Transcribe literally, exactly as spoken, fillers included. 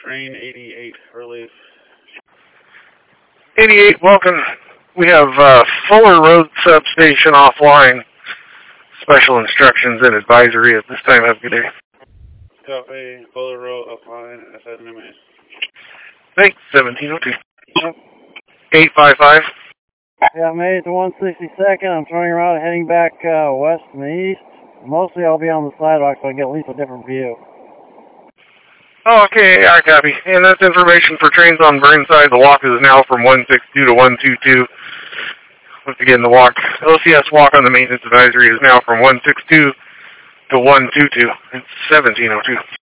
Train eighty-eight, relief. eighty-eight, welcome. We have uh, Fuller Road Substation offline. Special instructions and advisory at this time. Have a good day. Copy, Fuller Road offline, S S M A. Thanks, seventeen oh two. Yep. eight five five. Yeah, I made it to one sixty-second. I'm turning around and heading back uh, west and east. Mostly I'll be on the sidewalk so I get at least a different view. Oh, okay, I copy. And that's information for trains on Burnside. The walk is now from one sixty-two to one twenty-two. Once again, the walk, L C S walk on the maintenance advisory is now from one sixty-two to one twenty-two. It's seventeen oh two.